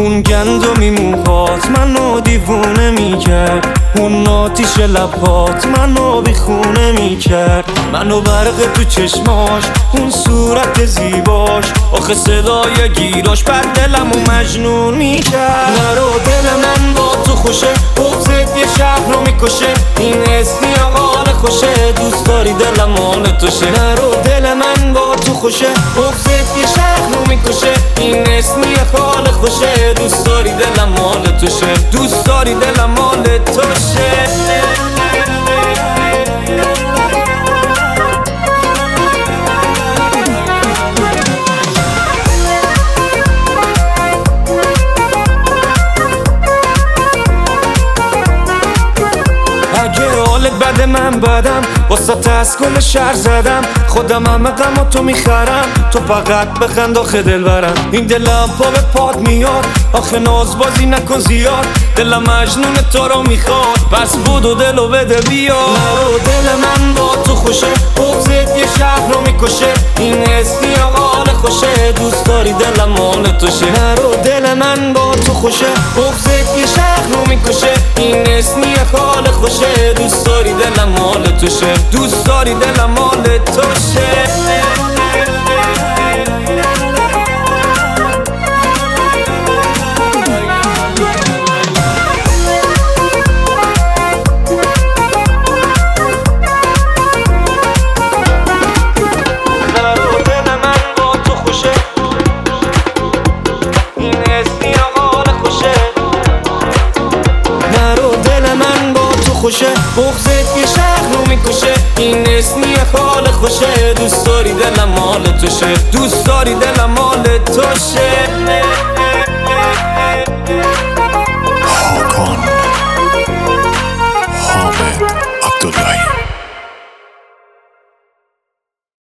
اون گندمی موهات منو دیوونه میکرد، اون آتیش لبهات منو بیخونه میکرد، منو برق تو چشماش، اون صورت زیباش، آخه صدای گیراش بر دلمو مجنون میکرد. نرو دل من با تو خوشه، بغضت یه شهر رو میکشه، این اسمی حال خوشه، دوست داری دلم مال توشه. نرو دل من با تو خوشه، بغضت یه شهر رو میکشه، این اسمی حال خوشه، دوست داری دلم مال توشه، دوست داری دلم مال توشه. بده من بدم واسه از کل شهر زدم، خودم همه غم تو میخرم، تو فقط بخند آخه دل برم. این دلم پا به پاد میاد، آخه ناز بازی نکن زیاد، دلم مجنون تو رو میخواد، پس بودو دلو بده بیا. نرو دل من با تو خوشه، بغضت یه شهر رو میکشه، این اسمی حال خوشه، دوست داری دلم مال توشه. نرو دل من با تو خوشه، بغضت یه شهر رو میکشه، این اسمی حال خوشه، دوست داری دلم مال توشه، دوست داری دلم مال توشه. خوشه بغضت یه شهر رو میکشه، این اسمی حال خوشه، دوست داری دلم مال توشه، دوست داری دلم مال توشه.